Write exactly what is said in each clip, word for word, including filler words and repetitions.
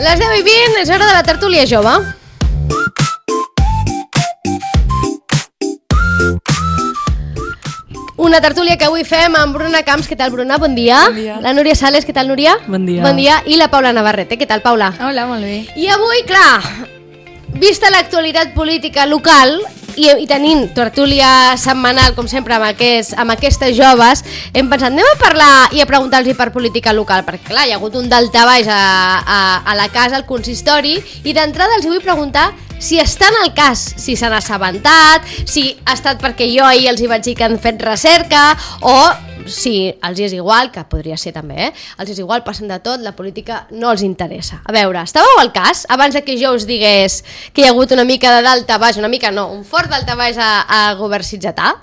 Les deu i vint, és hora de la tertúlia jove. Una tertúlia que avui fem amb Bruna Camps. Què tal, Bruna? Bon dia. Bon dia. La Núria Sales, què tal, Núria? Bon dia. Bon dia. I la Paula Navarrete, què tal, Paula? Hola, molt bé. I avui, clar, vista l'actualitat política local i, i tenint tertúlia setmanal, com sempre, amb, aquest, amb aquestes joves, hem pensat, anem a parlar i a preguntar-los per política local, perquè clar, hi ha hagut un daltabaix a, a, a la casa, al consistori, i d'entrada els vull preguntar si estan al cas, si s'han assabentat, si ha estat perquè jo ahir els hi vaig dir que han fet recerca, o si els és igual, que podria ser també, eh? Els és igual, passen de tot, la política no els interessa. A veure, estàveu al cas, abans de que jo us digués que hi ha hagut una mica de daltabaix, una mica no, un fort daltabaix a, a govern sitgetà?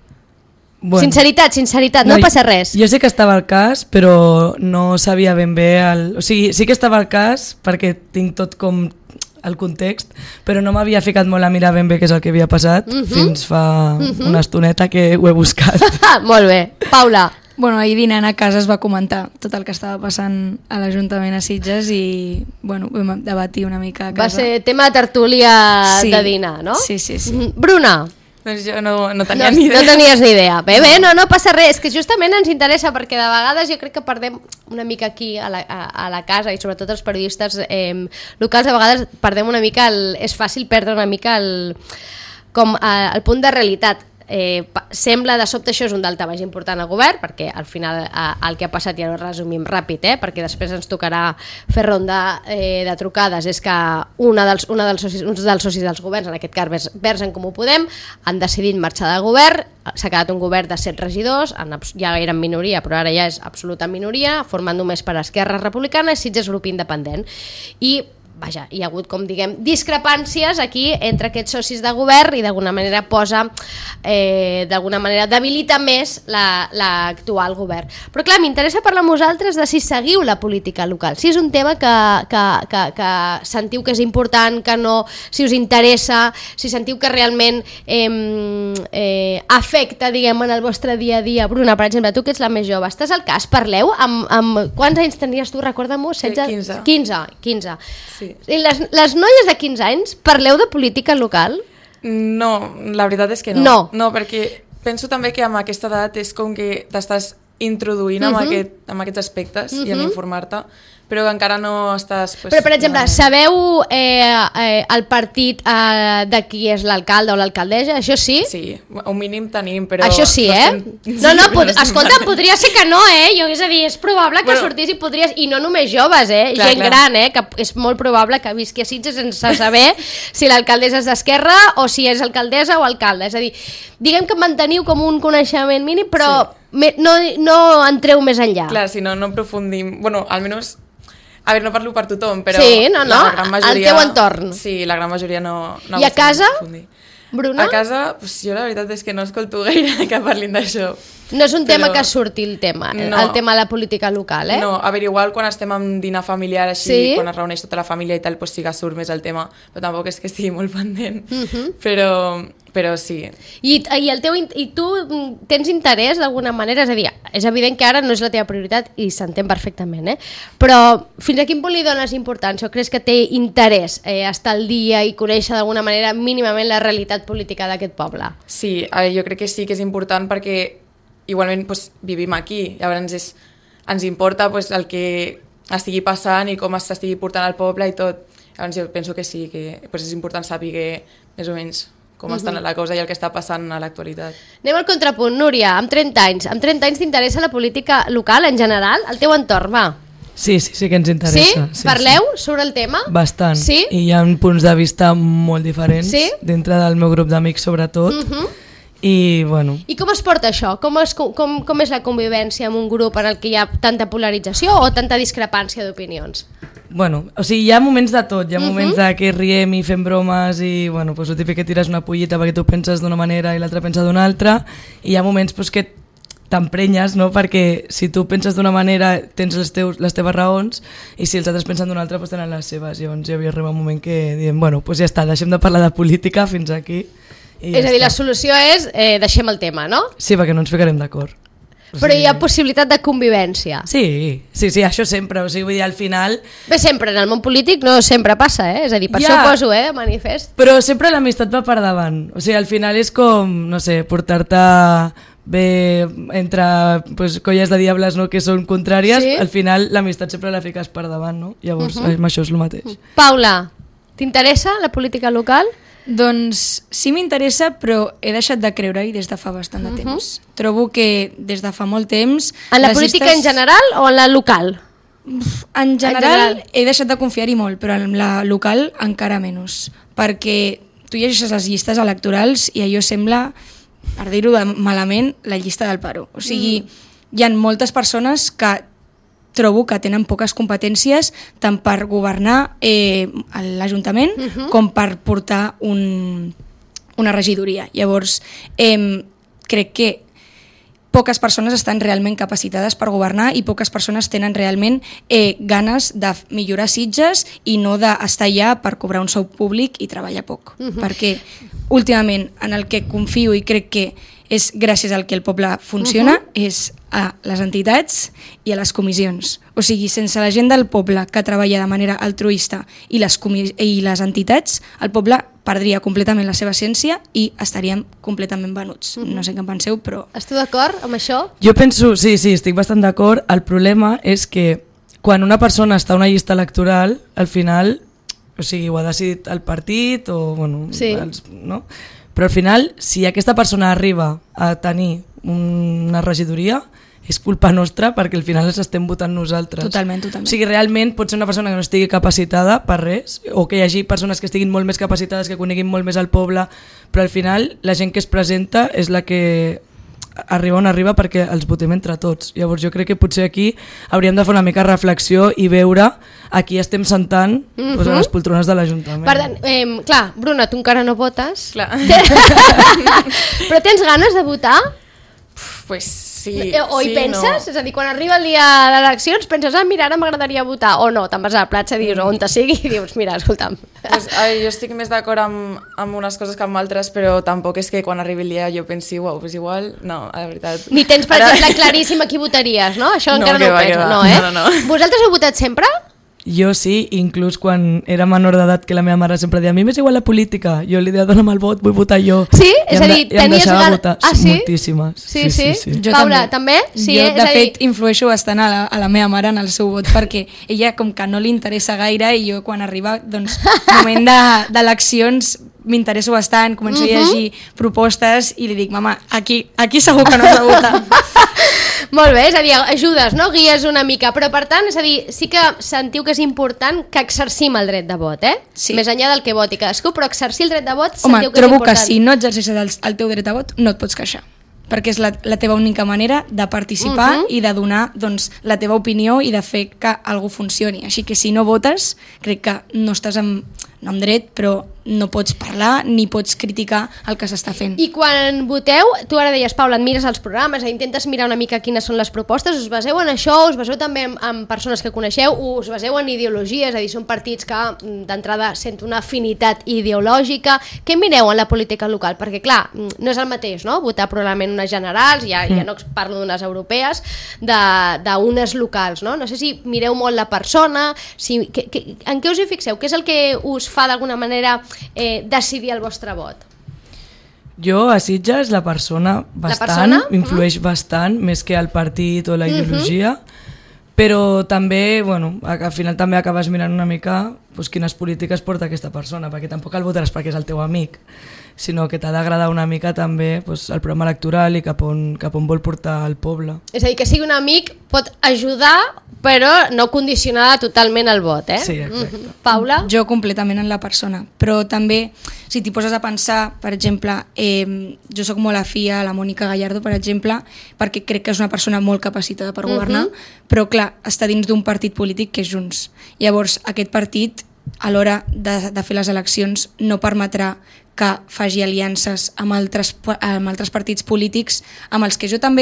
Bueno, sinceritat, sinceritat, no, no passa res. Jo sé que estava al cas, però no sabia ben bé... El... O sigui, sí que estava al cas perquè tinc tot com el context, però no m'havia ficat molt a mirar ben bé què és el que havia passat uh-huh. fins fa uh-huh. una estoneta que ho he buscat. Molt bé. Paula. Bueno, ahir dinant a casa es va comentar tot el que estava passant a l'Ajuntament a Sitges i bueno, vam debatir una mica a casa. Va ser tema de tertúlia sí. de dinar, no? Sí, sí, sí. Bruna. Doncs jo no, no tenia no, ni idea. No tenies ni idea. Bé, bé, no, no passa res, que justament ens interessa perquè de vegades jo crec que perdem una mica aquí a la, a, a la casa i sobretot els periodistes eh, locals, a vegades perdem una mica, el, és fàcil perdre una mica el, com a, el punt de realitat. Eh, sembla de sobte això és un daltabaix important al govern perquè al final eh, el que ha passat ja ho resumim ràpid eh, perquè després ens tocarà fer ronda eh, de trucades, és que una dels, una dels socis, uns dels socis dels governs, en aquest cas Verds en Comú Podem, han decidit marxar del govern, s'ha quedat un govern de set regidors, en, ja eren minoria però ara ja és absoluta minoria, formant només per Esquerra Republicana i Sitges Grup Independent. I vaja, hi ha hagut, com diguem, discrepàncies aquí entre aquests socis de govern i d'alguna manera posa, eh, d'alguna manera debilita més l'actual la, govern. Però clar, m'interessa parlar amb vosaltres de si seguiu la política local, si és un tema que, que, que, que sentiu que és important, que no, si us interessa, si sentiu que realment eh, eh, afecta, diguem, en el vostre dia a dia. Bruna, per exemple, tu que ets la més jove, estàs al cas? Parleu? Amb, amb, quants anys tenies tu? Recorda-m'ho? quinze. quinze. quinze. Sí. I les, les noies de quinze anys parleu de política local? No, la veritat és que no. No. No, perquè penso també que amb aquesta edat és com que t'estàs introduint uh-huh. amb, aquest, amb aquests aspectes uh-huh. i en informar-te, però encara no estàs... Pues, però, per exemple, no... sabeu eh, eh, el partit eh, de qui és l'alcalde o l'alcaldessa? Això sí? Sí, un mínim tenim, però... Això sí, no eh? estem... No, no, sí, pod... no escolta, podria ser que no, eh? Jo, és a dir, és probable que bueno, sortís i podries... I no només joves, eh? Clar, Gent clar. gran, eh? Que és molt probable que visqui a Sitges sense saber si l'alcaldessa és d'Esquerra o si és alcaldessa o alcalde. És a dir, diguem que manteniu com un coneixement mínim, però sí. no, no entreu més enllà. Clar, si no, no aprofundim... Bueno, almenys... A veure, no parlo per tothom, però sí, no, no, la gran majoria... el teu entorn. Sí, la gran majoria no... no I a casa, Bruna? A casa, pues, jo la veritat és que no escolto gaire que parlin d'això. No és un però... tema que surti el tema, no. el tema de la política local, eh? No, a veure, igual quan estem en dinar familiar així, sí? quan es reuneix tota la família i tal, pues sí que surt més el tema, però tampoc és que estigui molt pendent, uh -huh. però, però sí. I, i, el teu, I tu tens interès d'alguna manera? És a dir, és evident que ara no és la teva prioritat i s'entén perfectament, eh? Però fins a quin punt li dones importància o creus que té interès eh, estar al dia i conèixer d'alguna manera mínimament la realitat política d'aquest poble? Sí, jo crec que sí que és important perquè igualment pues, vivim aquí, llavors és, ens importa pues, el que estigui passant i com s'estigui portant al poble i tot. Llavors jo penso que sí, que pues, és important saber més o menys com uh-huh. està la cosa i el que està passant a l'actualitat. Anem al contrapunt, Núria, amb trenta anys. Amb trenta anys t'interessa la política local en general? El teu entorn, va. Sí, sí, sí que ens interessa. Sí? sí Parleu sí. sobre el tema? Bastant. Sí? I hi ha punts de vista molt diferents, sí? dintre del meu grup d'amics sobretot. Uh-huh. I, bueno. I com es porta això? Com, es, com, com és la convivència en un grup en el que hi ha tanta polarització o tanta discrepància d'opinions? Bueno, o sigui, hi ha moments de tot, hi ha uh-huh. moments de que riem i fem bromes i, bueno, pues, el típic que tires una pollita perquè tu penses d'una manera i l'altre pensa d'una altra, i hi ha moments pues, que t'emprenyes, no? Perquè si tu penses d'una manera tens les, teus, les teves raons i si els altres pensen d'una altra pues, tenen les seves. Llavors hi havia arribat un moment que diem, bueno, pues ja està, deixem de parlar de política fins aquí. I és ja a dir, està. La solució és eh, deixem el tema, no? Sí, perquè no ens ficarem d'acord. Però hi ha possibilitat de convivència. Sí, sí, sí, això sempre, o sigui, vull dir, al final... Bé, sempre, en el món polític no sempre passa, eh? És a dir, per ja, això ho poso, eh, manifest. Però sempre l'amistat va per davant, o sigui, al final és com, no sé, portar-te bé entre pues, colles de diables, no?, que són contràries, sí? Al final l'amistat sempre la fiques per davant, no? Llavors, uh -huh. això és el mateix. Paula, t'interessa la política local? Doncs sí m'interessa, però he deixat de creure-hi des de fa bastant de uh -huh. temps. Trobo que des de fa molt temps... En la política llistes... en general o en la local? En general, en general he deixat de confiar-hi molt, però en la local encara menys. Perquè tu llegeixes les llistes electorals i allò sembla, per dir-ho malament, la llista del paro. O sigui, mm. hi ha moltes persones que trobo que tenen poques competències tant per governar eh, l'Ajuntament uh -huh. com per portar un, una regidoria. Llavors, eh, crec que poques persones estan realment capacitades per governar i poques persones tenen realment eh, ganes de millorar Sitges i no d'estar allà per cobrar un sou públic i treballar poc. Uh -huh. Perquè últimament en el que confio i crec que és gràcies al que el poble funciona, uh -huh. és a les entitats i a les comissions. O sigui, sense la gent del poble que treballa de manera altruista i les, i les entitats, el poble perdria completament la seva essència i estaríem completament venuts. Uh -huh. No sé què en penseu, però... Esteu d'acord amb això? Jo penso, sí, sí, estic bastant d'acord. El problema és que quan una persona està a una llista electoral, al final, o sigui, ho ha decidit el partit o, bueno, sí. els, no? Però al final, si aquesta persona arriba a tenir una regidoria, és culpa nostra perquè al final els estem votant nosaltres. Totalment, totalment. O sigui, realment pot ser una persona que no estigui capacitada per res, o que hi hagi persones que estiguin molt més capacitades, que coneguin molt més el poble, però al final la gent que es presenta és la que arriba on arriba perquè els votem entre tots. Llavors jo crec que potser aquí hauríem de fer una mica reflexió i veure a qui estem sentant mm -hmm. doncs, a les poltrones de l'Ajuntament. Per tant, eh, clar, Bruna, tu encara no votes. Clar. Però tens ganes de votar? Pues sí. O hi sí, penses? No. És a dir, quan arriba el dia d'eleccions penses, ah, mira, ara m'agradaria votar, o no, te'n vas a la platja, dius, on te sigui, i dius, mira, escolta'm. Pues, ai, jo estic més d'acord amb, amb unes coses que amb altres, però tampoc és que quan arribi el dia jo pensi, uau, pues igual, no, la veritat. Ni tens, per ara... exemple, claríssim a qui votaries, no? Això no, encara no ho va, penso, va. no, eh? No, no, no. Vosaltres heu votat sempre? Jo sí, inclús quan era menor d'edat, que la meva mare sempre deia, a mi m'és igual la política, jo li deia, dona'm el vot, vull votar jo. Sí? És a dir, I em tenies deixava ganes... votar Ah, sí? moltíssimes. Sí, sí. sí, sí. Jo Paula, també? també? Sí, jo, és de a dir... fet, influeixo bastant a la, a la meva mare en el seu vot, perquè ella com que no li interessa gaire i jo quan arriba, doncs, moment d'eleccions de, m'interesso bastant, començo uh -huh. a llegir propostes i li dic, mama, aquí, aquí segur que no has de votar. Molt bé, és a dir, ajudes, no? Guies una mica, però per tant, és a dir, sí que sentiu que és important que exercim el dret de vot, eh? Sí. Més enllà del que voti cadascú, però exercir el dret de vot Home, sentiu que trobo és important. que si no exerceixes el, el teu dret de vot no et pots queixar, perquè és la, la teva única manera de participar uh -huh. i de donar doncs, la teva opinió i de fer que algú funcioni. Així que si no votes, crec que no estàs en, no en dret, però no pots parlar ni pots criticar el que s'està fent. I quan voteu, tu ara deies, Paula, et mires els programes, intentes mirar una mica quines són les propostes, us baseu en això, us baseu també en, en persones que coneixeu, us baseu en ideologies, és a dir, són partits que d'entrada senten una afinitat ideològica. Què mireu en la política local? Perquè clar, no és el mateix, no? Votar probablement unes generals, ja, ja no parlo d'unes europees, d'unes locals, no? No sé si mireu molt la persona, si, que, que, en què us hi fixeu? Què és el que us fa d'alguna manera eh, decidir el vostre vot? Jo a Sitges la persona bastant, la persona? influeix mm. bastant, més que el partit o la ideologia, mm-hmm. però també, bueno, al final també acabes mirant una mica pues, quines polítiques porta aquesta persona, perquè tampoc el votaràs perquè és el teu amic, sinó que t'ha d'agradar una mica també pues, el programa electoral i cap on, cap on vol portar el poble. És a dir, que sigui un amic pot ajudar, però no condicionar totalment el vot, eh? Sí, exacte. Mm-hmm. Paula? Jo completament en la persona, però també si t'hi poses a pensar, per exemple, eh, jo sóc molt afí a la Mònica Gallardo, per exemple, perquè crec que és una persona molt capacitada per governar, mm-hmm. però clar, està dins d'un partit polític que és Junts. Llavors, aquest partit, a l'hora de, de fer les eleccions, no permetrà que faci aliances amb altres, amb altres partits polítics amb els que jo també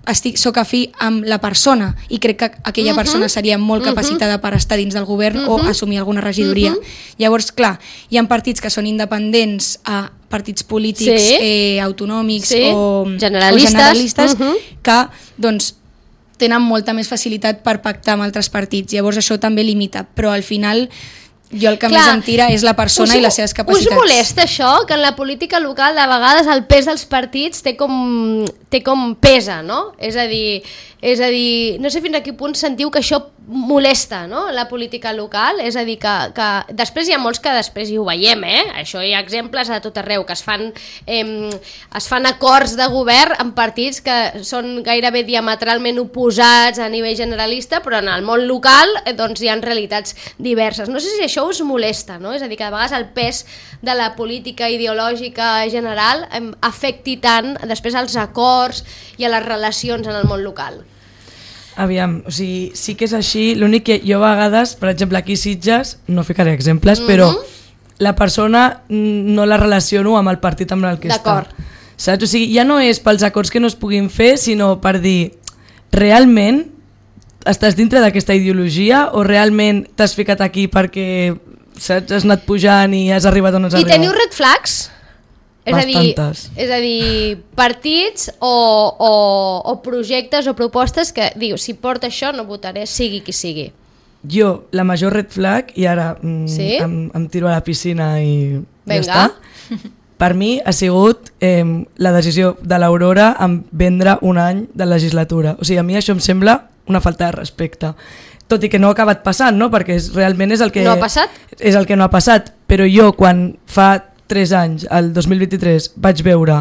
estic, soc afí amb la persona i crec que aquella uh-huh. persona seria molt capacitada uh-huh. per estar dins del govern uh-huh. o assumir alguna regidoria. Uh-huh. Llavors, clar, hi ha partits que són independents a partits polítics sí. eh, autonòmics sí. o generalistes, o generalistes uh-huh. que doncs, tenen molta més facilitat per pactar amb altres partits. Llavors això també limita, però al final jo el que clar, més em tira és la persona us, i les seves capacitats. Us molesta això? Que en la política local de vegades el pes dels partits té com, té com pesa, no? És a dir, és a dir, no sé fins a quin punt sentiu que això molesta, no?, la política local, és a dir, que, que després hi ha molts que després hi ho veiem, eh? Això hi ha exemples a tot arreu, que es fan, eh, es fan acords de govern amb partits que són gairebé diametralment oposats a nivell generalista, però en el món local eh, doncs hi ha realitats diverses. No sé si això us molesta, no? És a dir, que a vegades el pes de la política ideològica general eh, afecti tant després als acords i a les relacions en el món local. Aviam, o sigui, sí que és així, l'únic que jo a vegades, per exemple aquí a Sitges, no ficaré exemples, mm-hmm. però la persona no la relaciono amb el partit amb el que està. Saps? O sigui, ja no és pels acords que no es puguin fer, sinó per dir, realment estàs dintre d'aquesta ideologia o realment t'has ficat aquí perquè saps, has anat pujant i has arribat on has I arribat? I teniu red flags? És a, dir, és a dir, partits o, o, o projectes o propostes que diu, si porta això no votaré, sigui qui sigui. Jo, la major red flag, i ara mm, sí? em, em tiro a la piscina i Venga. ja està, per mi ha sigut eh, la decisió de l'Aurora en vendre un any de legislatura. O sigui, a mi això em sembla una falta de respecte. Tot i que no ha acabat passant, no? Perquè és, realment és el que... No ha passat? És el que no ha passat, però jo quan fa tres anys, el dos mil vint-i-tres, vaig veure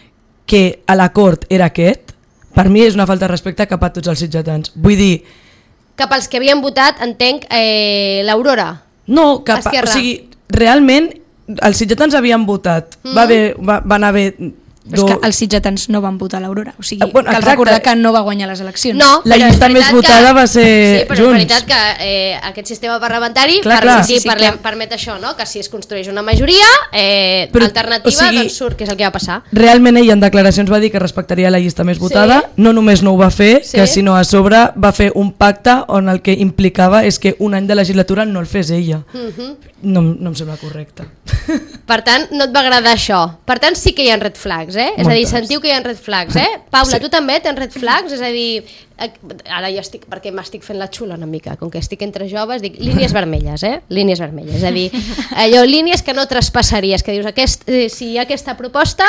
que l'acord era aquest, per mi és una falta de respecte cap a tots els sitgetans. Vull dir... Cap als que havien votat, entenc, eh, l'Aurora? No, cap a, o sigui, realment els sitgetans havien votat, mm. va haver, va, van haver... Do... És que els sitgetans no van votar l'Aurora, o sigui, ah, bueno, cal recordar que no va guanyar les eleccions. No, la llista més votada que... va ser sí, però Junts. és veritat que eh, aquest sistema parlamentari clar, per, clar. Sí, Sí, sí, parlem, clar. permet això, no? Que si es construeix una majoria eh, però, alternativa, o sigui, doncs surt, que és el que va passar. Realment ell en declaracions va dir que respectaria la llista més votada, sí. no només no ho va fer, sí. que sinó a sobre va fer un pacte on el que implicava és que un any de legislatura no el fes ella. Uh-huh. no, no em sembla correcte. Per tant, no et va agradar això. Per tant, sí que hi ha red flags, eh? És Moltes. A dir, sentiu que hi ha red flags, eh? Paula, sí. Tu també tens red flags? És a dir, ara ja estic, perquè m'estic fent la xula una mica, com que estic entre joves, dic línies vermelles, eh? Línies vermelles, és a dir, allò, línies que no traspassaries, que dius, aquest, si hi ha aquesta proposta,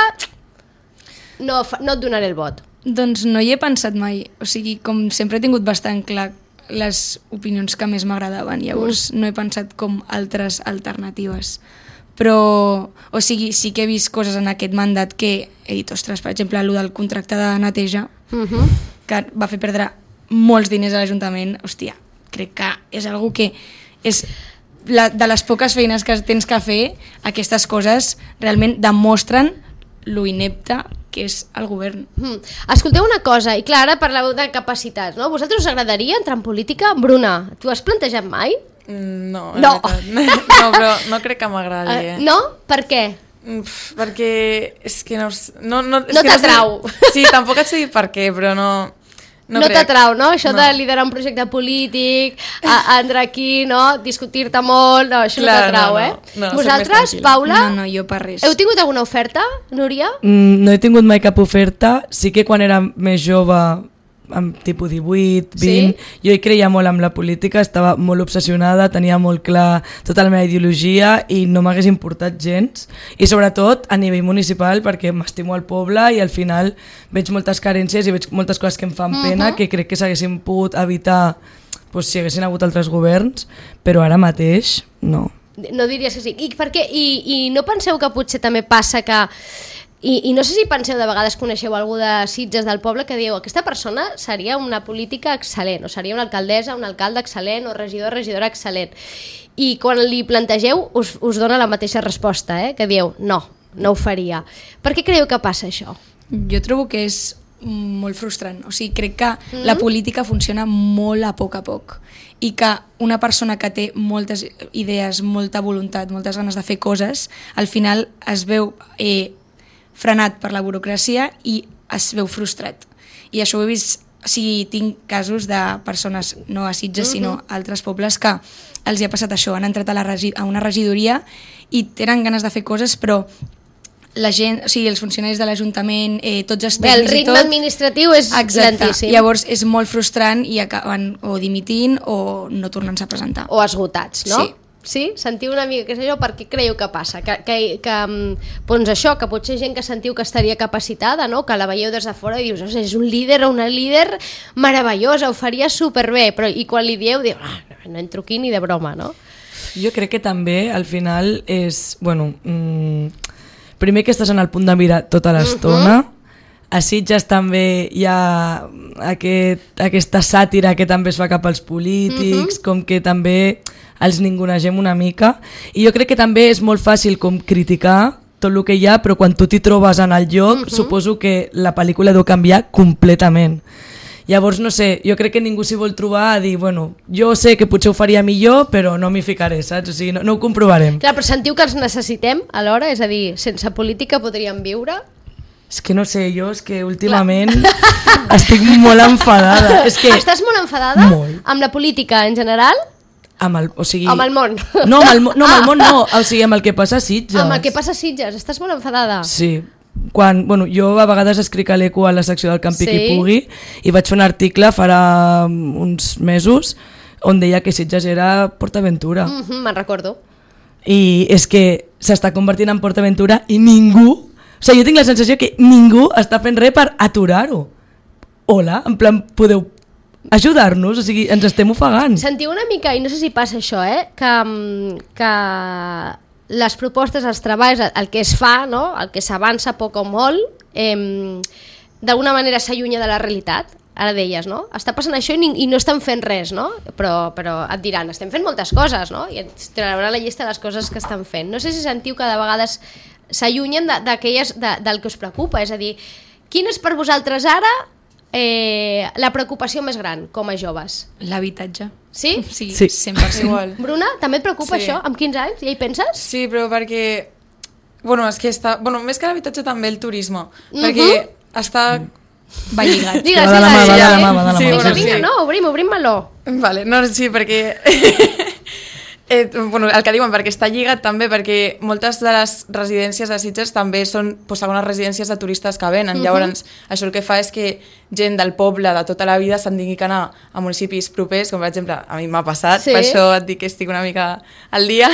no, no et donaré el vot. Doncs no hi he pensat mai, o sigui, com sempre he tingut bastant clar les opinions que més m'agradaven, llavors mm. no he pensat com altres alternatives. Però, o sigui, sí que he vist coses en aquest mandat que he dit, ostres, per exemple, el del contracte de neteja, uh-huh. que va fer perdre molts diners a l'Ajuntament, hòstia, crec que és algo que és la, de les poques feines que tens que fer, aquestes coses realment demostren lo inepte que és el govern. Mm. Escolteu una cosa, i clar, ara parleu de capacitats, no? Vosaltres us agradaria entrar en política? Bruna, tu has plantejat mai? No, no. no, però no crec que m'agradi. Eh? Uh, no? Per què? Uf, perquè és que no... No, no, és no que t'atrau. No sé, sí, tampoc et sé dir per què, però no... No, no t'atrau, no? Això no. de liderar un projecte polític, a, a entrar aquí, no? Discutir-te molt, no, això Clar, no t'atrau, no, no. eh? No, Vosaltres, Paula? No, no, jo per res. Heu tingut alguna oferta, Núria? Mm, no he tingut mai cap oferta, sí que quan era més jove, amb tipus divuit, vint, sí? Jo hi creia molt amb la política, estava molt obsessionada, tenia molt clar tota la meva ideologia i no m'hagués importat gens, i sobretot a nivell municipal perquè m'estimo al poble i al final veig moltes carències i veig moltes coses que em fan pena uh-huh. que crec que s'haguessin pogut evitar doncs, si haguessin hagut altres governs, però ara mateix no. No diries que sí. I, per què? I, i no penseu que potser també passa que I, I no sé si penseu, de vegades coneixeu algú de Sitges del poble que diu aquesta persona seria una política excel·lent, o seria una alcaldessa, un alcalde excel·lent, o regidor, regidora excel·lent. I quan li plantegeu us, us dona la mateixa resposta, eh? Que diu no, no ho faria. Per què creieu que passa això? Jo trobo que és molt frustrant. O sigui, crec que mm-hmm. la política funciona molt a poc a poc i que una persona que té moltes idees, molta voluntat, moltes ganes de fer coses, al final es veu... Eh, frenat per la burocràcia i es veu frustrat. I això ho he vist, o sigui, tinc casos de persones no a Sitges, uh-huh. sinó a altres pobles que els hi ha passat això, han entrat a, la regi- a una regidoria i tenen ganes de fer coses, però la gent, o sigui, els funcionaris de l'Ajuntament, eh, tots els Bé, el tècnics i ritme tot... administratiu és Exacte. lentíssim. Llavors és molt frustrant i acaben o dimitint o no tornant-se a presentar. O esgotats, no? Sí. Sí? Sentiu una mica, què sé jo, per què creieu que passa? Que, que, que doncs això, que potser gent que sentiu que estaria capacitada, no? Que la veieu des de fora i dius, oh, és un líder o una líder meravellosa, ho faria superbé, però i quan li dieu, diu, ah, no entro aquí ni de broma, no? Jo crec que també al final és, bueno, mmm, primer que estàs en el punt de mirar tota l'estona, uh-huh. A Sitges també hi ha aquest, aquesta sàtira que també es fa cap als polítics, uh-huh. com que també els ningunegem una mica, i jo crec que també és molt fàcil com criticar tot el que hi ha, però quan tu t'hi trobes en el lloc, uh-huh. suposo que la pel·lícula deu canviar completament. Llavors, no sé, jo crec que ningú s'hi vol trobar a dir, bueno, jo sé que potser ho faria millor, però no m'hi ficaré, saps? O sigui, no, no ho comprovarem. Clar, però sentiu que els necessitem alhora? És a dir, sense política podríem viure? És que no sé, jo és que últimament estic molt enfadada. És que... Estàs molt enfadada? Molt. Amb la política en general? Amb el, o sigui... Amb el món? No, amb el, no, amb el Ah. món no, o sigui, amb el que passa a Sitges. Amb el que passa a Sitges, estàs molt enfadada? Sí. Quan, bueno, jo a vegades escric a l'Eco a la secció del Campi Sí. qui pugui i vaig fer un article farà uns mesos on deia que Sitges era PortAventura. Mm-hmm, me'n recordo. I és que s'està convertint en PortAventura i ningú, o sigui, jo tinc la sensació que ningú està fent res per aturar-ho. Hola, en plan, podeu ajudar-nos, o sigui, ens estem ofegant. Sentiu una mica, i no sé si passa això, eh, que, mm, que les propostes, els treballs, el que es fa, no? El que s'avança poc o molt, eh, d'alguna manera s'allunya de la realitat. Ara deies, no? Està passant això i, i no estan fent res, no? Però, però et diran, estem fent moltes coses, no? I et trauran la llista de les coses que estan fent. No sé si sentiu que de vegades s'allunyen d'aquelles de, del que us preocupa, és a dir, quin és per vosaltres ara eh, la preocupació més gran com a joves? L'habitatge. Sí? Sí, Sí. cent per cent. Igual. Bruna, també et preocupa Sí. això? Amb quinze anys? Ja hi penses? Sí, però perquè... Bueno, és que està... Bueno, més que l'habitatge també el turisme. Mhm. Perquè està... Va lligat. Digues, va de la mà, digues, va de la eh? mà, va de la mà. Vinga, Sí, vinga, sí. no, obrim, obrim meló. Vale, no, sí, perquè... eh, bueno, el que diuen, perquè està lligat també, perquè moltes de les residències de Sitges també són pues, segones residències de turistes que venen. Uh -huh. Llavors, això el que fa és que gent del poble de tota la vida se'n tingui que anar a municipis propers, com per exemple, a mi m'ha passat, Sí. per això et dic que estic una mica al dia,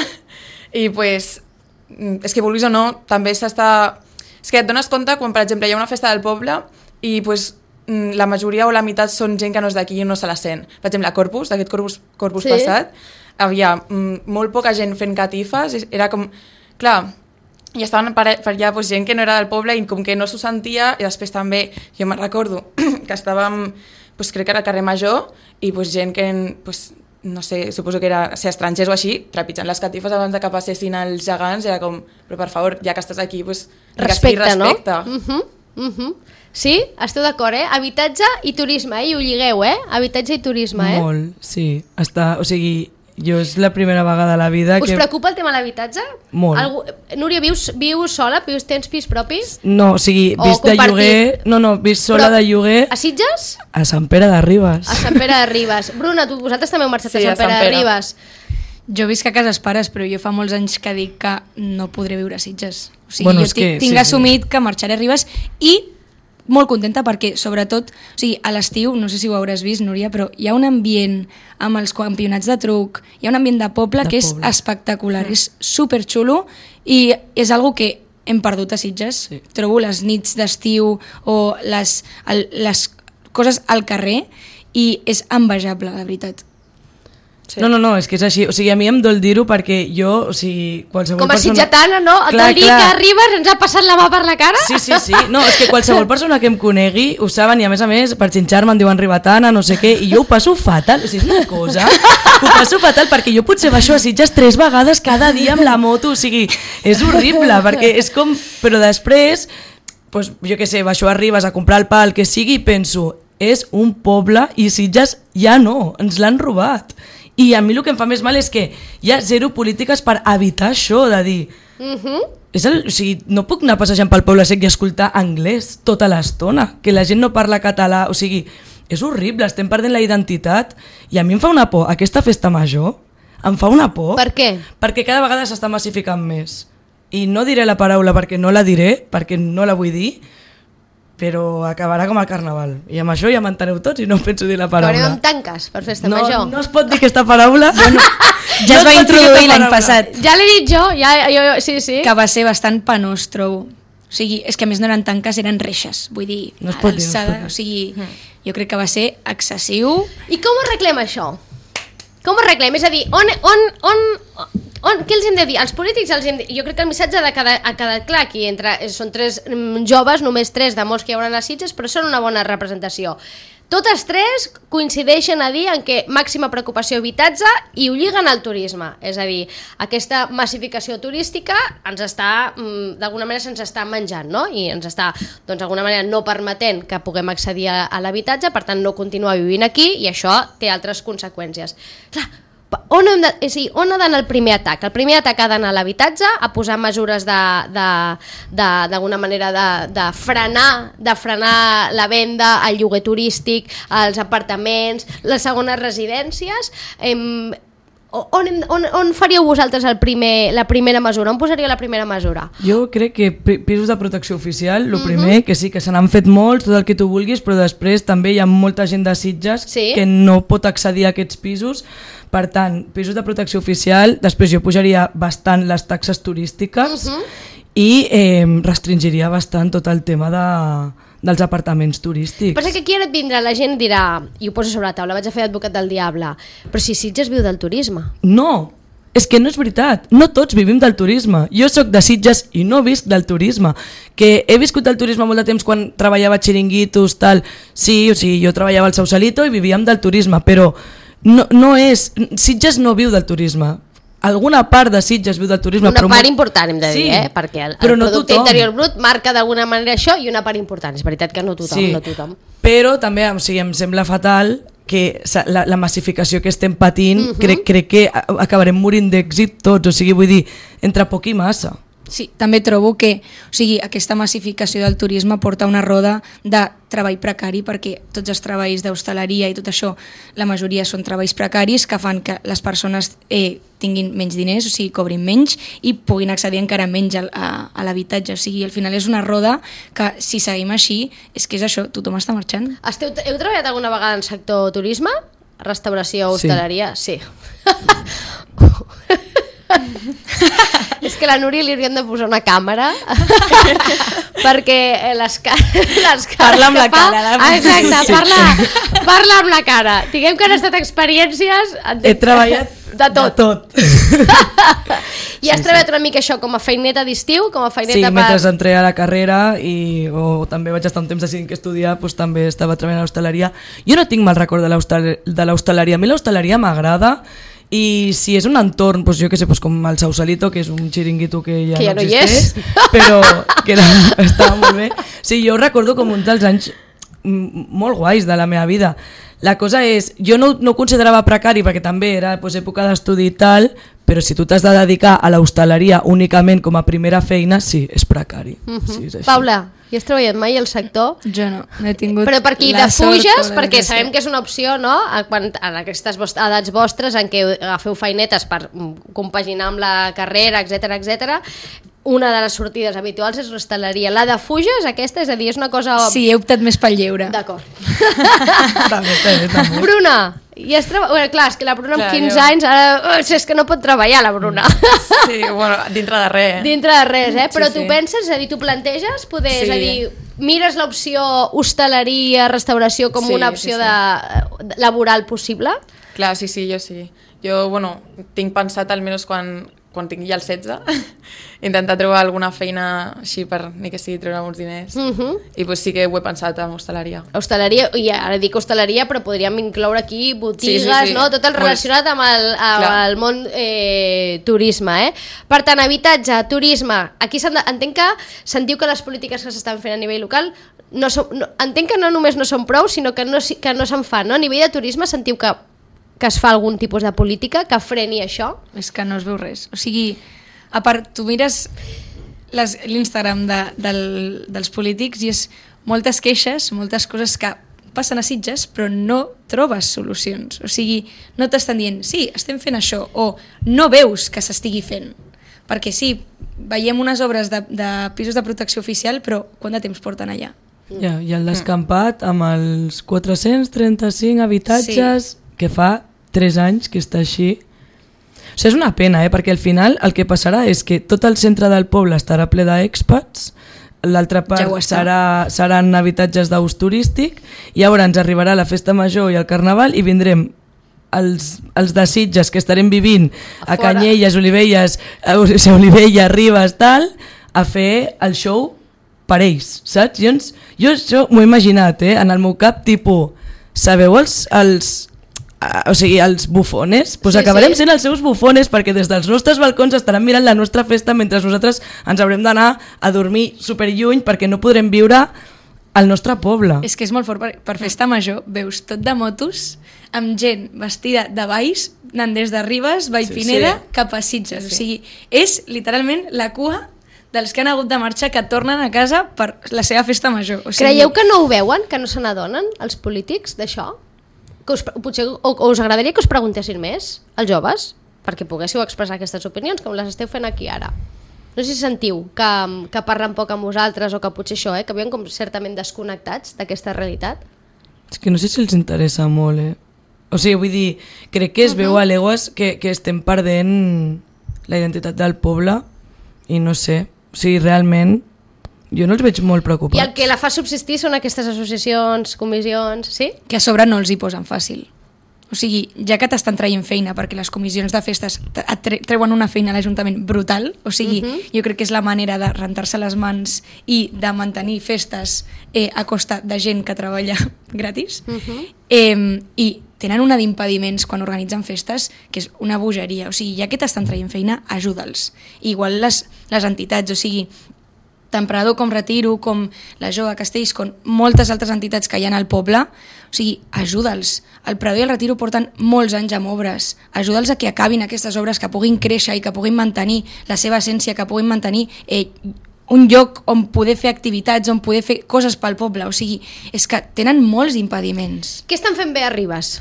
i pues, és que vulguis o no, també s'està... És que et dones compte quan, per exemple, hi ha una festa del poble i pues, la majoria o la meitat són gent que no és d'aquí i no se la sent. Per exemple, a Corpus, d'aquest Corpus, Corpus Sí. passat, havia mm, molt poca gent fent catifes, era com... Clar, i estaven per, per allà pues, gent que no era del poble i com que no s'ho sentia, i després també, jo me'n recordo que estàvem, pues, crec que era al carrer Major, i pues, gent que, pues, no sé, suposo que era ser estrangers o així, trepitjant les catifes abans de que passessin els gegants, era com, però per favor, ja que estàs aquí, pues, Respecte, respecte. no? Uh -huh, uh -huh. Sí, esteu d'acord, eh? Habitatge i turisme, eh? I ho lligueu, eh? Habitatge i turisme, eh? Molt, sí. Està, o sigui, jo és la primera vegada a la vida Us que... preocupa el tema de l'habitatge? Molt. Algú... Núria, vius, vius sola? Vius, tens pis propi? No, o sigui, O vist de compartit. lloguer... No, no, vist sola Però- de lloguer A Sitges? a Sant Pere de Ribes. A Sant Pere de Ribes. Bruna, tu, vosaltres també heu marxat Sí, a Sant a Sant Pere de Pere. Ribes. Jo visc a cases pares, però jo fa molts anys que dic que no podré viure a Sitges. O sigui, Bueno, jo és tinc, que- tinc sí, assumit que marxaré a Ribes i molt contenta perquè, sobretot, o sigui, a l'estiu, no sé si ho hauràs vist, Núria, però hi ha un ambient amb els campionats de truc, hi ha un ambient de poble De que és poble. espectacular, és superxulo i és algo que hem perdut a Sitges. Sí. Trobo les nits d'estiu o les, el, les coses al carrer i és envejable, de veritat. Sí. No, no, no, és que és així. O sigui, a mi em dol dir-ho perquè jo, o sigui, qualsevol Com a persona... sitgetana, no? Clar, Del dir clar. que a Ribes ens ha passat la mà per la cara? Sí, sí, sí. No, és que qualsevol persona que em conegui ho saben i a més a més per xinxar-me em diuen ribetana, no sé què, i jo ho passo fatal. O sigui, és una cosa que ho passo fatal perquè jo potser baixo a Sitges tres vegades cada dia amb la moto, o sigui, és horrible perquè és com... Però després, doncs, jo què sé, baixo a Ribes a comprar el pa, el que sigui, i penso, és un poble i Sitges ja no, ens l'han robat. I a mi el que em fa més mal és que hi ha zero polítiques per evitar això, de dir... Uh -huh. és el, o sigui, no puc anar passejant pel poble sec i escoltar anglès tota l'estona, que la gent no parla català, o sigui, és horrible, estem perdent la identitat i a mi em fa una por, aquesta festa major em fa una por. Per què? Perquè cada vegada s'està massificant més i no diré la paraula perquè no la diré, perquè no la vull dir, però acabarà com el carnaval. I amb això ja m'enteneu tots i no penso dir la paraula. Acabarem amb tanques per festa no, major. No es pot dir aquesta paraula. Bueno, ja no es va introduir l'any passat. Ja l'he dit jo, ja, jo, sí, sí. Que va ser bastant penós, trobo. O sigui, és que a més no eren tanques, eren reixes. Vull dir, no a dir, l'alçada. no o sigui, jo crec que va ser excessiu. I com ho arreglem, això? Com ho arreglem? És a dir, on, on, on, on, què els hem de dir? Els polítics, els hem de... jo crec que el missatge ha quedat, ha quedat clar. Aquí entre, són tres joves, només tres de molts que hi haurà a Sitges, però són una bona representació. Totes tres coincideixen a dir en què màxima preocupació habitatge i ho lliguen al turisme. És a dir, aquesta massificació turística ens està, d'alguna manera se'ns està menjant, no? I ens està, doncs, d'alguna manera no permetent que puguem accedir a, a l'habitatge, per tant no continuar vivint aquí i això té altres conseqüències. Clar, on, hem de, és a dir, on ha d'anar el primer atac? El primer atac ha d'anar a l'habitatge, a posar mesures d'alguna manera de, de, frenar, de frenar la venda, el lloguer turístic, els apartaments, les segones residències. Em, on, on, on faríeu vosaltres el primer, la primera mesura? On posaríeu la primera mesura? Jo crec que pisos de protecció oficial, el mm-hmm. primer, que sí, que se n'han fet molts, tot el que tu vulguis, però després també hi ha molta gent de Sitges sí? que no pot accedir a aquests pisos. Per tant, pisos de protecció oficial, després jo pujaria bastant les taxes turístiques uh-huh. i eh, restringiria bastant tot el tema de, dels apartaments turístics. Però és que aquí ara et vindrà la gent i dirà, i ho poso sobre la taula, vaig a fer advocat del diable, però si Sitges viu del turisme. No, és que no és veritat, no tots vivim del turisme. Jo sóc de Sitges i no visc del turisme. Que he viscut del turisme molt de temps quan treballava a xiringuitos, tal, sí, o sigui, jo treballava al Sausalito i vivíem del turisme, però No, no és, Sitges no viu del turisme. Alguna part de Sitges viu del turisme. Una però part molt... important hem de dir, sí, eh? Perquè el, el no producte tothom. Interior brut marca d'alguna manera això i una part important. És veritat que no tothom, sí, no tothom. Però també o sigui, em sembla fatal que la, la massificació que estem patint, uh-huh. crec, crec que acabarem morint d'èxit tots, o sigui, vull dir, entre poc i massa. Sí, també trobo que o sigui, aquesta massificació del turisme porta una roda de treball precari, perquè tots els treballs d'hostaleria i tot això, la majoria són treballs precaris que fan que les persones eh, tinguin menys diners, o sigui, cobrin menys i puguin accedir encara menys a, a, a l'habitatge. O sigui, al final és una roda que si seguim així, és que és això, tothom està marxant. Esteu, heu treballat alguna vegada en sector turisme? Restauració, hostaleria? Sí. sí. És que a la Núria li hauríem de posar una càmera perquè les, ca les cares parla amb la fa... cara ah, exacte, sí. parla, parla amb la cara. Diguem que han estat experiències he treballat de tot, de tot. I has sí, treballat sí. una mica això com a feineta d'estiu, com a feineta sí, per... mentre entré a la carrera i o també vaig estar un temps decidint que estudiar, doncs també estava treballant a l'hostaleria. Jo no tinc mal record de l'hostaleria, a mi l'hostaleria m'agrada. I si és un entorn, doncs jo que sé, doncs com el Sausalito, que és un xiringuito que ja, que ja no, no existeix, però que era, estava molt bé. Sí, jo recordo com un dels anys molt guais de la meva vida. La cosa és, jo no, no ho considerava precari perquè també era doncs, època d'estudi i tal, però si tu t'has de dedicar a l'hostaleria únicament com a primera feina, sí, és precari. Uh-huh. Sí, és així. Paula, hi has treballat mai al sector? Jo no, no he tingut però per aquí la defuges, sort, perquè sabem que és una opció, no? Quan, en aquestes edats vostres en què agafeu feinetes per compaginar amb la carrera, etcètera, etcètera, una de les sortides habituals és l'hostaleria. La defuges, aquesta, és a dir, és una cosa... Sí, he optat més pel lleure. D'acord. també, també, també. Bruna, i has treballat... Bueno, clar, és que la Bruna amb quinze jo... anys, ara és que no pot treballar la Bruna. Sí, bueno, dintre de res. Dintre de res, eh? Però sí, tu sí. penses, és a dir, tu planteges poder, sí. és a dir, mires l'opció hostaleria, restauració com sí, una opció sí, sí. De, laboral possible? Clar, sí, sí, jo sí. Jo, bueno, tinc pensat almenys quan... quan tingui ja el setze, intentar trobar alguna feina així per ni que sigui treure uns diners. Uh-huh. I pues sí que ho he pensat en hostaleria. Hostaleria, i ara dic hostaleria, però podríem incloure aquí botigues, sí, sí, sí. No? Tot el relacionat amb el, amb el món eh, turisme. Eh? Per tant, habitatge, turisme, aquí de, entenc que sentiu que les polítiques que s'estan fent a nivell local no som, no, entenc que no només no són prou, sinó que no, que no se'n fan. No? A nivell de turisme sentiu que que es fa algun tipus de política que freni això? És que no es veu res. O sigui, a part, tu mires l'Instagram de, del, dels polítics i és moltes queixes, moltes coses que passen a Sitges, però no trobes solucions. O sigui, no t'estan dient, sí, estem fent això, o no veus que s'estigui fent. Perquè sí, veiem unes obres de, de pisos de protecció oficial, però quant de temps porten allà? Ja, i el descampat amb els quatre-cents trenta-cinc habitatges sí. que fa tres anys que està així. O sigui, és una pena, eh? Perquè al final el que passarà és que tot el centre del poble estarà ple d'expats, l'altra part ja serà, seran habitatges d'ús turístic i llavors ens arribarà la festa major i el carnaval i vindrem els, els de Sitges que estarem vivint a, a Canyelles, Olivelles, a Olivella, Ribes, tal, a fer el show per ells, saps? Jo, jo això m'ho he imaginat, eh? En el meu cap, tipus, sabeu els... els o sigui, els bufones, doncs sí, acabarem sí. sent els seus bufones perquè des dels nostres balcons estaran mirant la nostra festa mentre nosaltres ens haurem d'anar a dormir superlluny perquè no podrem viure al nostre poble. És que és molt fort, per, per festa major veus tot de motos amb gent vestida de valls anant des de Ribes, Vallpineda sí, sí. cap a Sitges, sí, sí. O sigui, és literalment la cua dels que han hagut de marxar que tornen a casa per la seva festa major. O sigui... Creieu que no ho veuen, que no se n'adonen els polítics d'això? Que us, potser, o, o us agradaria que us preguntessin més als joves perquè poguéssiu expressar aquestes opinions com les esteu fent aquí ara. No sé si sentiu que, que parlen poc amb vosaltres o que potser això, eh, que viuen com certament desconnectats d'aquesta realitat. És que no sé si els interessa molt, eh? O sigui, vull dir, crec que es uh -huh. veu a legües que, que estem perdent la identitat del poble i no sé, o sigui, realment jo no els veig molt preocupats. I el que la fa subsistir són aquestes associacions, comissions, sí? Que a sobre no els hi posen fàcil. O sigui, ja que t'estan traient feina perquè les comissions de festes et treuen una feina a l'Ajuntament brutal, o sigui, uh -huh. jo crec que és la manera de rentar-se les mans i de mantenir festes eh, a costa de gent que treballa gratis. Uh -huh. eh, I tenen una d'impediments quan organitzen festes que és una bogeria. O sigui, ja que t'estan traient feina, ajuda'ls. I igual les, les entitats, o sigui, tant Prador com Retiro, com la Jove Castells, com moltes altres entitats que hi ha al poble, o sigui, ajuda'ls. El Prador i el Retiro porten molts anys amb obres, ajuda'ls a que acabin aquestes obres, que puguin créixer i que puguin mantenir la seva essència, que puguin mantenir eh, un lloc on poder fer activitats, on poder fer coses pel poble, o sigui, és que tenen molts impediments. Què estan fent bé a Ribes?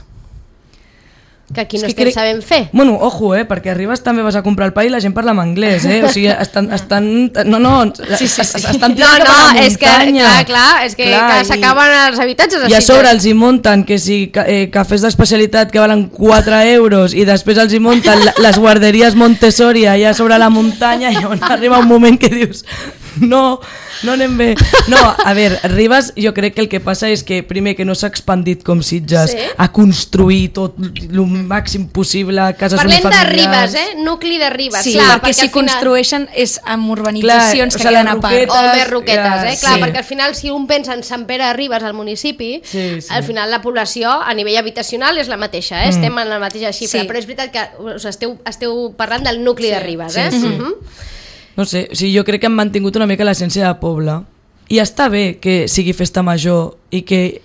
Que aquí no estem crec... sabent fer. Bueno, ojo, eh, perquè a Ribes també vas a comprar el pa i la gent parla en anglès, eh? O sigui, estan... estan no, no, sí, sí, sí. estan no, no, és que, clar, clar, és que, que s'acaben els habitatges. I a sobre els hi munten que si eh, cafès d'especialitat que valen quatre euros i després els hi munten les guarderies Montessori allà sobre la muntanya i on arriba un moment que dius... No, no anem bé. No, a veure, Ribes jo crec que el que passa és que primer que no s'ha expandit com Sitges sí? a construir tot el màxim possible, cases Parlem unifamiliars. Parlem de Ribes, eh? Nucli de Ribes. Sí, clar, perquè, perquè si final... construeixen és amb urbanitzacions clar, que queden a part. O més roquetes, eh? Clar, sí. Perquè al final si un pensa en Sant Pere de Ribes, al municipi, sí, sí. al final la població a nivell habitacional és la mateixa, eh? Mm. Estem en la mateixa xifra, sí. Però és veritat que us esteu, esteu parlant del nucli sí, de Ribes, eh? Sí, sí. Mm-hmm. No sé, o sigui, jo crec que han mantingut una mica l'essència de poble i està bé que sigui festa major i que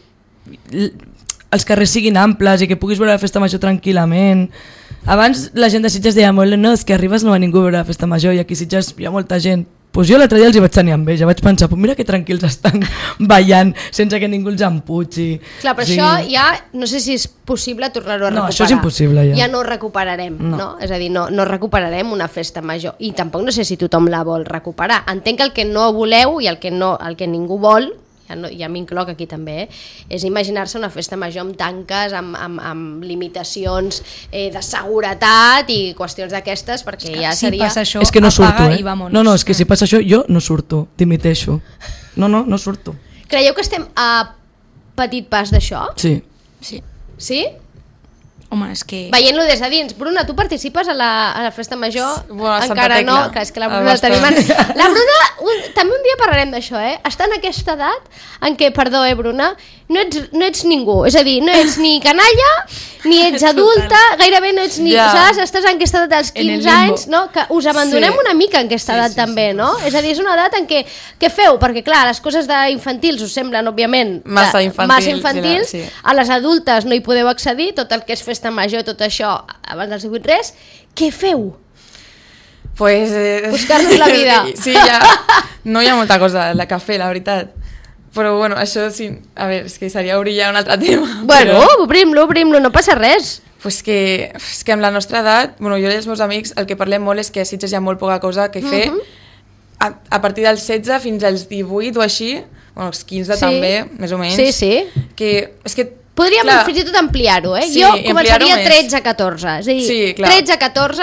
els carrers siguin amples i que puguis veure la festa major tranquil·lament. Abans la gent de Sitges deia molt, no, és que a Ribes no va ningú a veure la festa major i aquí a Sitges hi ha molta gent. Pues jo l'altre dia els hi vaig tenir enveja, vaig pensar, pues mira que tranquils estan ballant sense que ningú els emputxi. Clar, però sí. Això ja, no sé si és possible tornar-ho a recuperar. No, això és impossible ja. Ja no ho recuperarem, no? no? És a dir, no, no recuperarem una festa major i tampoc no sé si tothom la vol recuperar. Entenc que el que no voleu i el que, no, el que ningú vol, ja, no, ja m'incloc aquí també, eh, és imaginar-se una festa major amb tanques, amb, amb, amb limitacions eh, de seguretat i qüestions d'aquestes, perquè ja si seria... Passa això, és que no surto, eh? No, no, és que si passa això jo no surto, dimiteixo. No, no, no surto. Creieu que estem a petit pas d'això? Sí. Sí. Sí? Home, és que... Veient-lo des de dins. Bruna, tu participes a la, a la festa major? Bueno, encara no, que és que la Bruna tenim... La Bruna, un, també un dia parlarem d'això, eh? Està en aquesta edat en què, perdó, eh, Bruna, no ets, no ets ningú. És a dir, no ets ni canalla, ni ets adulta, gairebé no ets ni... Ja. Saps? Estàs en aquesta edat dels quinze anys, no? Que us abandonem sí. una mica en aquesta sí, edat sí, també, sí, no? Sí. És a dir, és una edat en què... Què feu? Perquè, clar, les coses d'infantils us semblen, òbviament, massa infantils, massa infantils. Sí. A les adultes no hi podeu accedir, tot el que és festa major, tot això, abans dels divuit res. Què feu? Pues, eh, buscar-nos la vida. Sí, ja, no hi ha molta cosa de cafè, la veritat. Però bueno, això sí, a veure, és que seria obrir ja un altre tema. Bueno, però... obrim-lo, obrim-lo, no passa res. Pues que, és que amb la nostra edat, bueno, jo i els meus amics, el que parlem molt és que a Sitges hi ha molt poca cosa que fer. Uh-huh. a, a partir dels setze fins als divuit o així, bueno, els quinze sí. també, més o menys. Sí, sí. Que, és que podríem clar, fins i tot ampliar-ho, eh? Sí, jo començaria més. tretze a catorze. És a dir, sí, tretze a catorze,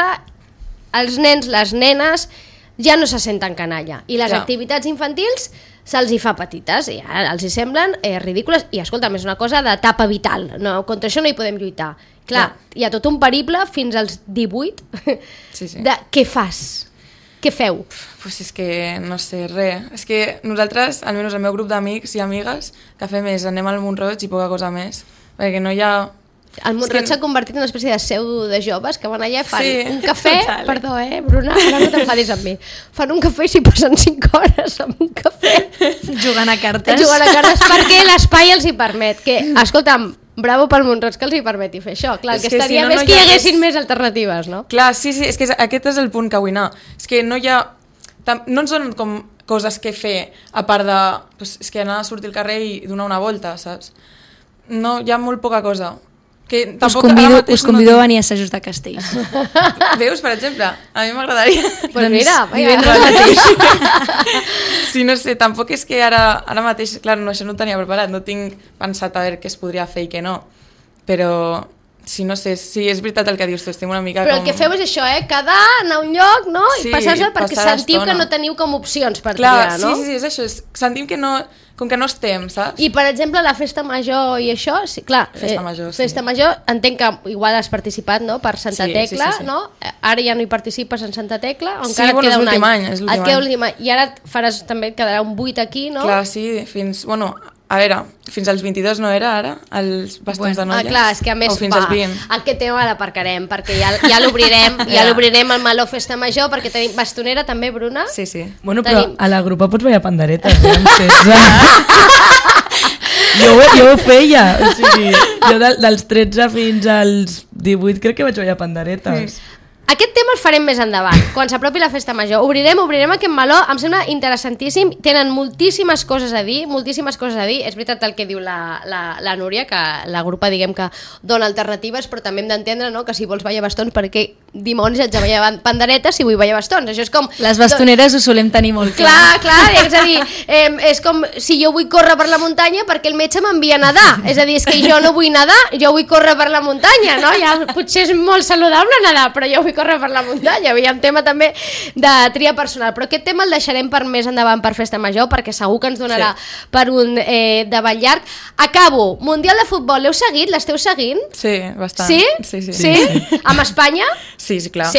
els nens, les nenes, ja no se senten canalla. I les clar. activitats infantils se'ls hi fa petites, i ja els hi semblen eh, ridícules. I escolta, és una cosa d'etapa vital. No, contra això no hi podem lluitar. Clar, clar, hi ha tot un perible fins als divuit sí, sí. de què fas? Què feu? Pues és que no sé, res. És que nosaltres, almenys el meu grup d'amics i amigues, que fem és anem al Mont-roig i poca cosa més. Perquè no hi ha... El Mont-roig que... s'ha convertit en una espècie de seu de joves que van allà i fan sí, un cafè, total. perdó, eh, Bruna, ara no t'enfadis amb mi, fan un cafè i s'hi passen cinc hores amb un cafè. Jugant a cartes. Jugant a cartes perquè l'espai els hi permet. Que, escolta'm, bravo pel Mont-roig que els hi permeti fer això. Clar, és que, que estaria si no, més no que hi hi haguessin hagués... més alternatives, no? Clar, sí, sí, és que aquest és el punt que vull anar. És que no hi ha... No ens donen com coses que fer a part de... Pues, és que anar a sortir al carrer i donar una volta, saps? No, hi ha molt poca cosa. Que us convido, us convido no... a venir a assajos de castells. Veus, per exemple? A mi m'agradaria. Pues mira, divendres mateix. Sí, no sé, tampoc és que ara, ara mateix, clar, no, això no ho tenia preparat, no tinc pensat a veure què es podria fer i què no, però sí, no sé, sí, és veritat el que dius tu, estem una mica però com... el que feu és això, eh? Quedar, anar a un lloc, no? Sí, I passar-se'l perquè passar sentiu l'estona. que no teniu com opcions per clar, triar, no? Sí, sí, sí, és això, és, sentim que no... Com que no estem, saps? I, per exemple, la festa major i això, sí, clar, Festa major, sí. Festa major, entenc que igual has participat, no?, per Santa Sí, Tecla, sí, sí, sí. no? Ara ja no hi participes en Santa Tecla, o Sí, encara et bueno, queda és un l'últim any. any, és l'últim Et queda any. l'últim any. I ara et faràs, també et quedarà un vuit aquí, no? Clar, sí, fins... Bueno, a veure, fins als vint-i-dos no era ara, els bastons Bueno, de noies? Ah, clar, és que a més, o fins va, als vint. aquest tema l'aparcarem, perquè ja, ja l'obrirem, ja Ja. l'obrirem al Meló Festa Major, perquè tenim bastonera també, Bruna? Sí, sí. Bueno, però Tenim- a la grupa pots ballar panderetes, eh, amb setze. jo, ho- jo ho feia, o sigui, jo de, dels tretze fins als divuit crec que vaig ballar panderetes. Aquest tema el farem més endavant, quan s'apropi la festa major. Obrirem, obrirem aquest meló, em sembla interessantíssim, tenen moltíssimes coses a dir, moltíssimes coses a dir, és veritat el que diu la, la, la Núria, que la grupa diguem que dona alternatives, però també hem d'entendre, no?, que si vols ballar bastons, perquè dimonis haig de ballar panderetes si vull ballar bastons, això és com... Les bastoneres ho solem tenir molt Clar, clar, és a dir, eh, és com si jo vull córrer per la muntanya perquè el metge m'envia a nedar, és a dir, és que jo no vull nedar, jo vull córrer per la muntanya, no? Ja, potser és molt saludable nedar, però jo vull córrer per la muntanya, hi ha un tema també de tria personal, però aquest tema el deixarem per més endavant per Festa Major, perquè segur que ens donarà sí. per un eh, debat llarg. Acabo, Mundial de Futbol, l'heu seguit? L'esteu seguint? Sí, bastant. Sí? Sí, sí. Sí? sí? Amb Espanya? Sí, sí, clar. Sí?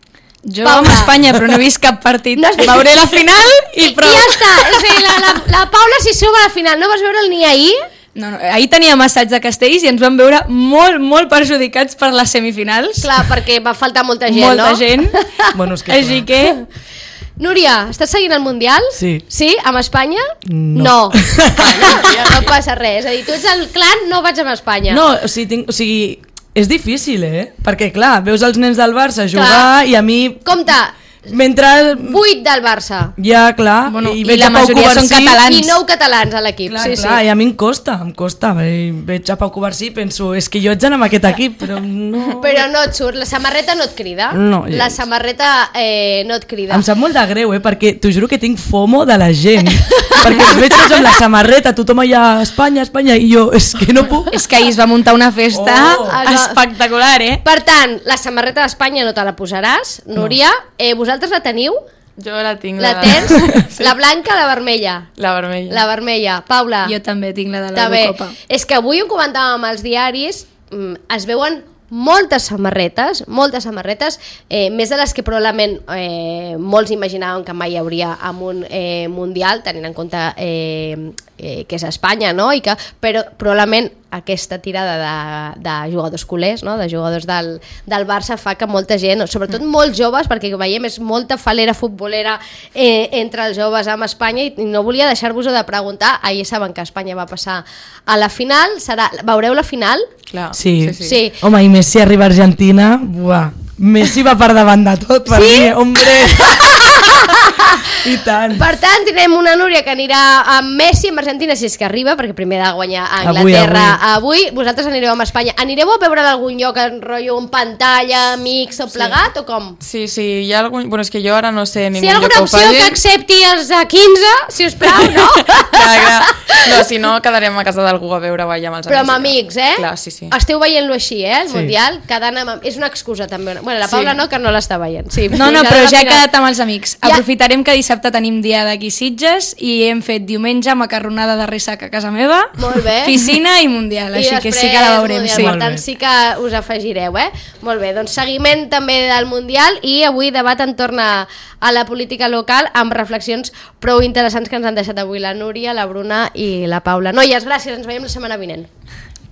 Jo Paula. amb Espanya, però no he vist cap partit. No has vist- Veuré la final i prou. I ja està, o sigui, la, la, la Paula s'hi suma a la final, no vas veure'l ni ahir? No, no, ahir teníem assaig de castells i ens vam veure molt, molt perjudicats per les semifinals. Clar, perquè va faltar molta gent, Molta no? gent. Bueno, és que Així clar. que... Núria, estàs seguint el Mundial? Sí. Sí? Amb Espanya? No. No. Bueno, ja no passa res. És a dir, tu ets el clan, no vaig amb Espanya. No, o sigui, tinc, o sigui, és difícil, eh? Perquè, clar, veus els nens del Barça jugar Clar. i a mi... Compte, Mentre... vuit del Barça. Ja, clar, Bueno, i veig la a Pau majoria són Covarsí- catalans. I nou catalans a l'equip. Clar, Sí, clar, sí. i a mi em costa, em costa. I veig a Pau Covarsí i penso, és que jo haig d'anar amb aquest equip, però no... Però no et surt, la samarreta no et crida. No, ja la és. samarreta eh, no et crida. Em sap molt de greu, eh? Perquè t'ho juro que tinc FOMO de la gent. Perquè els veig tots amb la samarreta, tothom allà a Espanya, Espanya, i jo, és que no puc... És que ahir es va muntar una festa Oh. espectacular, eh? Per tant, la samarreta d'Espanya no te la posaràs, Núria. Eh, vosaltres la teniu? Jo la tinc. La de- tens? Sí. La blanca, la vermella. La vermella. La vermella. Paula. Jo també tinc la de la També. Eurocopa. És que avui ho comentàvem als diaris, mm, es veuen moltes samarretes, moltes samarretes, eh, més de les que probablement eh, molts imaginaven que mai hi hauria en un eh, Mundial, tenint en compte eh, eh, que és Espanya, no? I que, però probablement aquesta tirada de, de jugadors culers, no? De jugadors del, del Barça fa que molta gent, sobretot molts joves, perquè veiem és molta falera futbolera eh, entre els joves amb Espanya, i no volia deixar-vos-ho de preguntar. Ahir saben que Espanya va passar a la final, serà, veureu la final? Clar. Sí. sí, sí. Sí. Home, i més si arriba a Argentina, buah. Messi va per davant de tot, per Sí? mi, hombre. I tant. Per tant, tindrem una Núria que anirà amb Messi amb Argentina, si és que arriba, perquè primer ha de guanyar a Avui, Anglaterra avui. avui. Vosaltres anireu amb Espanya. Anireu a veure d'algun lloc en rotllo, en pantalla, amics o plegat, sí. o com? Sí, sí, hi ha algun... Bueno, és que jo ara no sé ningú Si hi ha alguna lloc opció que accepti els de quinze, si us plau, no? clar, clar. No, si no, quedarem a casa d'algú a veure balla amb els Però amb amics. amics, eh? Clar, sí, sí. Esteu veient-lo així, eh, el Sí. Mundial? Quedant amb... És una excusa, també. Bueno, la Paula Sí. no, que no l'està veient. Sí, No, no, cada però ja he final- quedat amb els amics. Ja. Aprofitarem que dissabte tenim dia d'aquí Sitges i hem fet diumenge macarronada de ressaca a casa meva, Molt bé. piscina i mundial, I així que sí després que la veurem. Mundial, Sí. Per Molt tant, bé. sí que us afegireu, eh? Molt bé, doncs seguiment també del Mundial i avui debat entorn a, a la política local amb reflexions prou interessants que ens han deixat avui la Núria, la Bruna i la Paula. Noies, gràcies, ens veiem la setmana vinent.